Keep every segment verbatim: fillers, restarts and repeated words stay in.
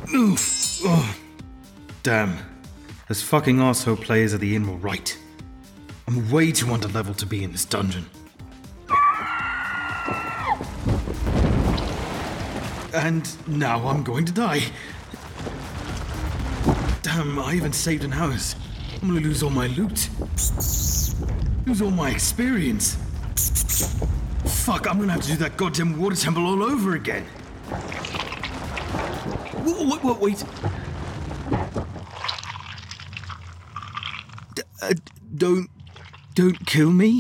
Oof. Oh. Damn. Those fucking arsehole players at the inn were right. I'm way too underleveled to be in this dungeon. And now I'm going to die. Damn, I haven't saved in hours. I'm gonna lose all my loot. Lose all my experience. Fuck, I'm gonna have to do that goddamn water temple all over again. Wait, wait, wait. D- uh, don't... Don't kill me?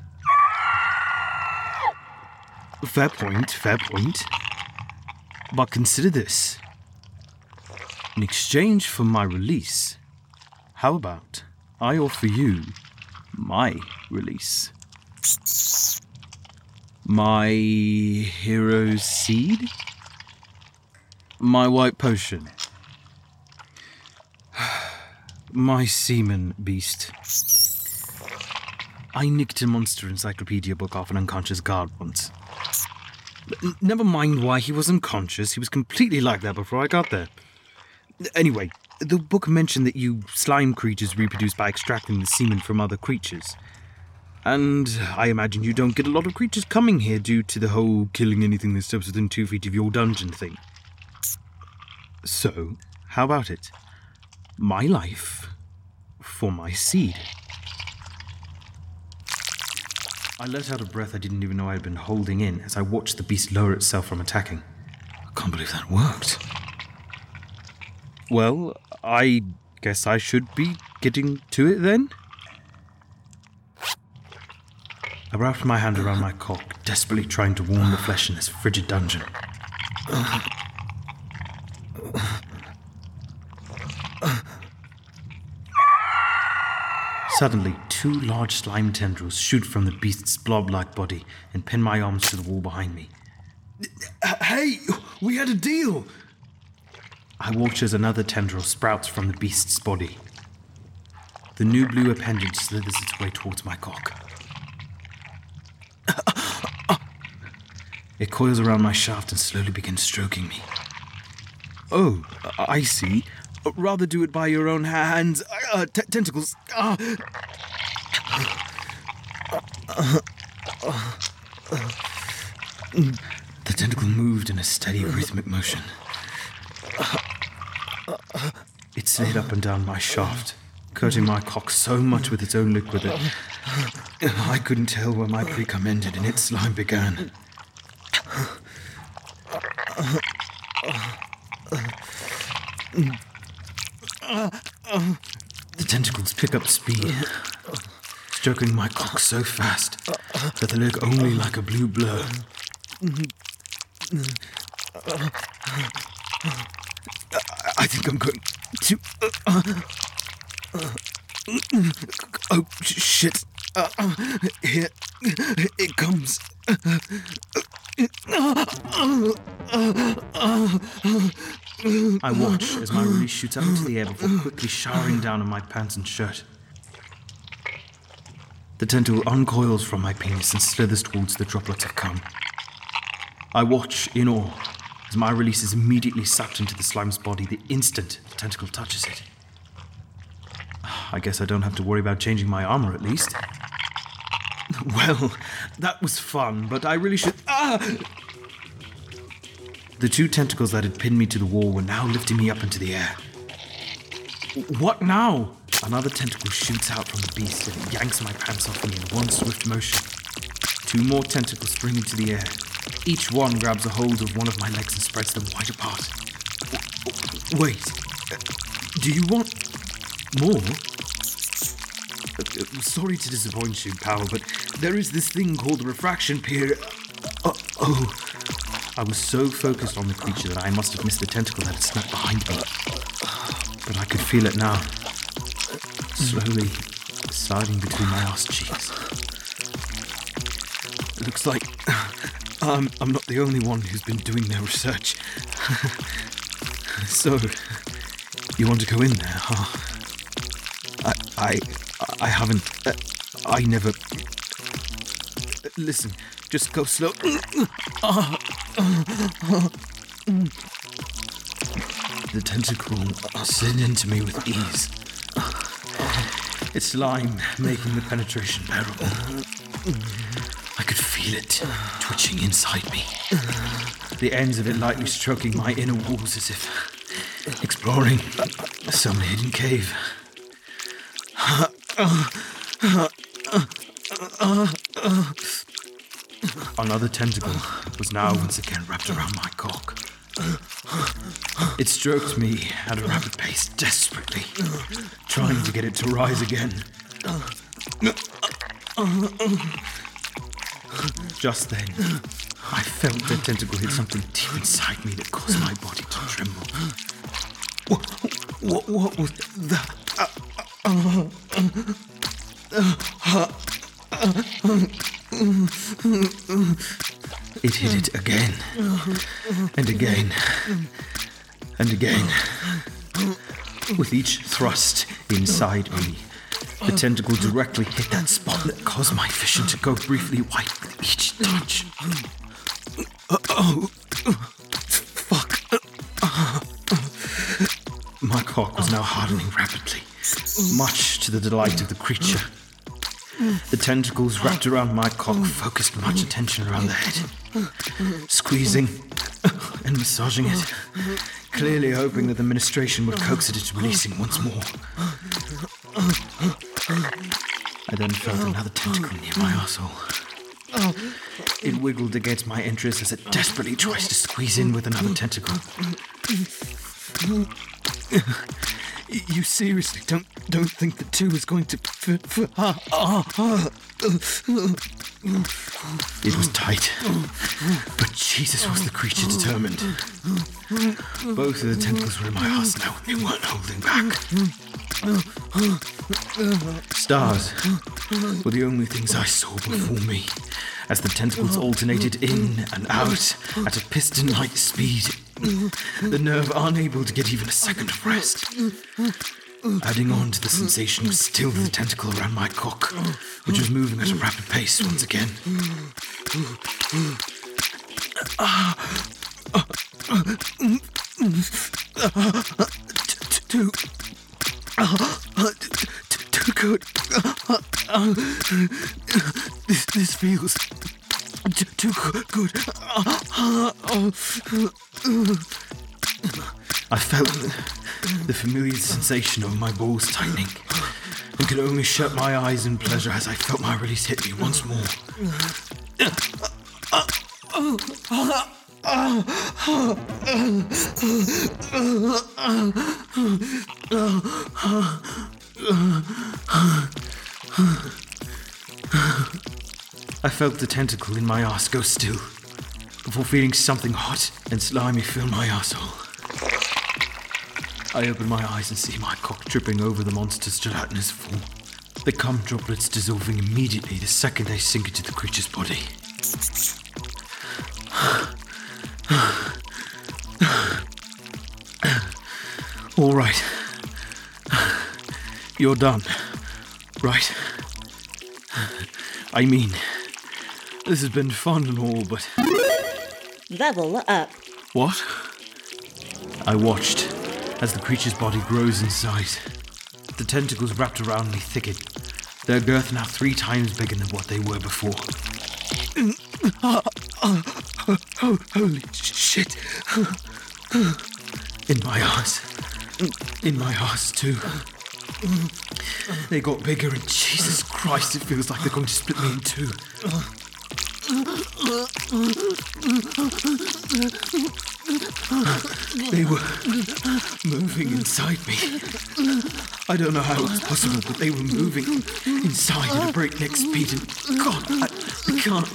Fair point, fair point. But consider this. In exchange for my release, how about I offer you my release? My hero's seed? My white potion? My semen beast? I nicked a monster encyclopedia book off an unconscious guard once. N- never mind why he was unconscious, he was completely like that before I got there. Anyway, the book mentioned that you slime creatures reproduce by extracting the semen from other creatures. And I imagine you don't get a lot of creatures coming here due to the whole killing anything that steps within two feet of your dungeon thing. So, how about it? My life for my seed. I let out a breath I didn't even know I had been holding in as I watched the beast lower itself from attacking. I can't believe that worked. Well, I guess I should be getting to it then? I wrapped my hand around my cock, desperately trying to warm the flesh in this frigid dungeon. Suddenly, two large slime tendrils shoot from the beast's blob-like body and pin my arms to the wall behind me. Hey, we had a deal! I watch as another tendril sprouts from the beast's body. The new blue appendage slithers its way towards my cock. It coils around my shaft and slowly begins stroking me. Oh, I see. Rather do it by your own hands. Uh, t- tentacles. Uh. The tentacle moved in a steady rhythmic motion. It slid up and down my shaft, coating my cock so much with its own liquid that I couldn't tell where my pre-cum ended and its slime began. The tentacles pick up speed, stroking my cock so fast that they look only like a blue blur. I think I'm going to... Oh, shit. Here it comes. I watch as my release shoots up into the air before quickly showering down on my pants and shirt. The tentacle uncoils from my penis and slithers towards the droplets of cum. I watch in awe as my release is immediately sucked into the slime's body the instant the tentacle touches it. I guess I don't have to worry about changing my armor at least. Well, that was fun, but I really should... Ah! The two tentacles that had pinned me to the wall were now lifting me up into the air. What now? Another tentacle shoots out from the beast and yanks my pants off me in one swift motion. Two more tentacles spring into the air. Each one grabs a hold of one of my legs and spreads them wide apart. Wait, do you want more? Sorry to disappoint you, pal, but there is this thing called the refraction period. Uh, oh, I was so focused on the creature that I must have missed the tentacle that had snapped behind me. But I could feel it now, slowly sliding between my arse cheeks. It looks like um, I'm not the only one who's been doing their research. So, you want to go in there, huh? I, I, I haven't, uh, I never... Listen, just go slow. the tentacle slid into me with ease. Its slime making the penetration bearable. I could feel it twitching inside me. The ends of it lightly stroking my inner walls as if exploring some hidden cave. Another tentacle was now once again wrapped around my cock. It stroked me at a rapid pace, desperately, trying to get it to rise again. Just then, I felt the tentacle hit something deep inside me that caused my body to tremble. What, what, what was that? It hit it again, and again, and again. With each thrust inside me, the tentacle directly hit that spot that caused my vision to go briefly white with each touch. Oh, fuck. My cock was now hardening rapidly, much to the delight of the creature. The tentacles wrapped around my cock focused much attention around the head, squeezing and massaging it, clearly hoping that the ministration would coax it into releasing once more. I then felt another tentacle near my arsehole. It wiggled against my entrails as it desperately tries to squeeze in with another tentacle. You seriously don't don't think the two is going to f- f- ah, ah, ah. It was tight, but Jesus was the creature determined. Both of the tentacles were in my ass now, and they weren't holding back. Stars were the only things I saw before me, as the tentacles alternated in and out at a piston-like speed, the nerve unable to get even a second of rest. Adding on to the sensation was still the tentacle around my cock, which was moving at a rapid pace once again. Too, too good. This, this feels too good. I felt the familiar sensation of my balls tightening and could only shut my eyes in pleasure as I felt my release hit me once more. I felt the tentacle in my arse go still before feeling something hot and slimy fill my arsehole. I open my eyes and see my cock dripping over the monster's gelatinous form. The cum droplets dissolving immediately the second they sink into the creature's body. All right. You're done, right? I mean, this has been fun and all, but... Level up. What? I watched as the creature's body grows in size. The tentacles wrapped around me thicken, their girth now three times bigger than what they were before. Holy shit. In my arse. In my arse too. They got bigger and Jesus Christ, it feels like they're going to split me in two. They were moving inside me. I don't know how it was possible, but they were moving inside at a breakneck speed, and God, I, I can't.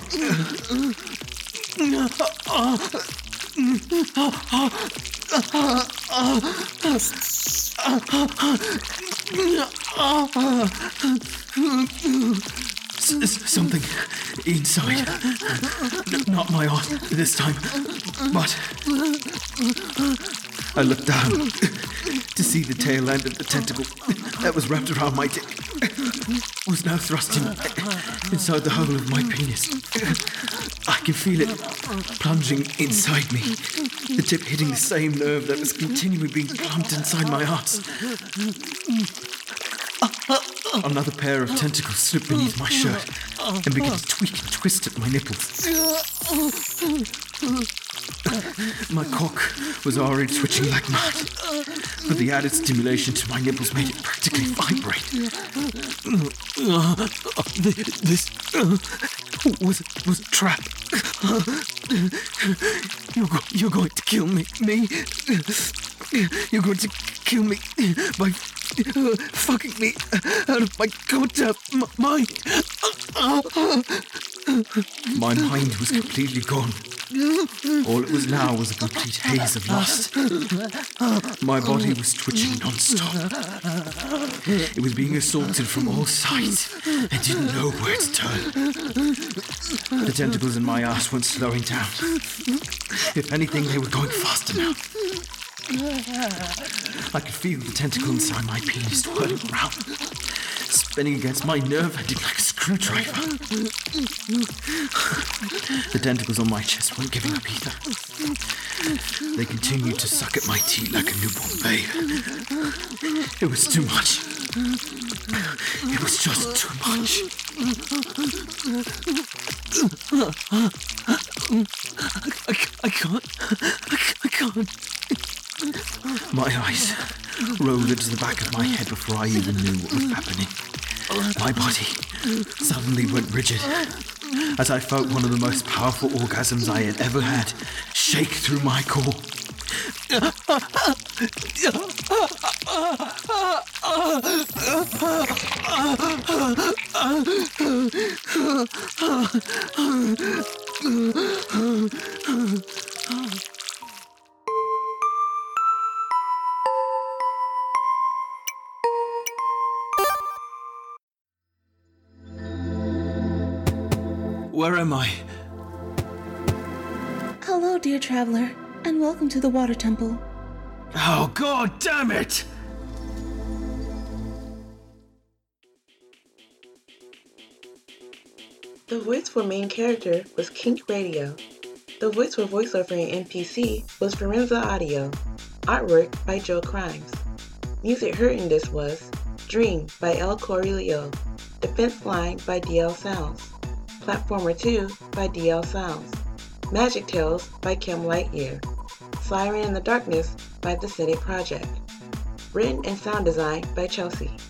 S- something inside. N- not my arse this time, but I looked down to see the tail end of the tentacle that was wrapped around my dick was now thrusting inside the hole of my penis. I can feel it plunging inside me, the tip hitting the same nerve that was continually being plumped inside my arse. Another pair of tentacles slipped beneath my shirt and began to tweak and twist at my nipples. My cock was already twitching like mad, but the added stimulation to my nipples made it practically vibrate. This was was a trap. You're, go- you're going to kill me. Me. You're going to kill me by uh, fucking me out of my goddamn m- mind. My mind was completely gone. All it was now was a complete haze of lust. My body was twitching non-stop. It was being assaulted from all sides and didn't know where to turn. The tentacles in my ass weren't slowing down. If anything, they were going faster now. I could feel the tentacle inside my penis twirling around, spinning against my nerve ending like a screwdriver. The tentacles on my chest weren't giving up either. They continued to suck at my teat like a newborn babe. It was too much. It was just too much. I, I, I can't. I, I can't. My eyes rolled into the back of my head before I even knew what was happening. My body suddenly went rigid as I felt one of the most powerful orgasms I had ever had shake through my core. Where am I? Hello, dear traveler, and welcome to the Water Temple. Oh, god damn it! The voice for main character was Kink Radio. The voice for voiceover and N P C was Forenza Audio. Artwork by Joe Crimes. Music heard in this was Dream by El Corey Leo, Defense Line by D L Sounds, Platformer two by D L Sounds, Magic Tales by Kim Lightyear, Siren in the Darkness by The City Project. Written and sound design by Chelsea.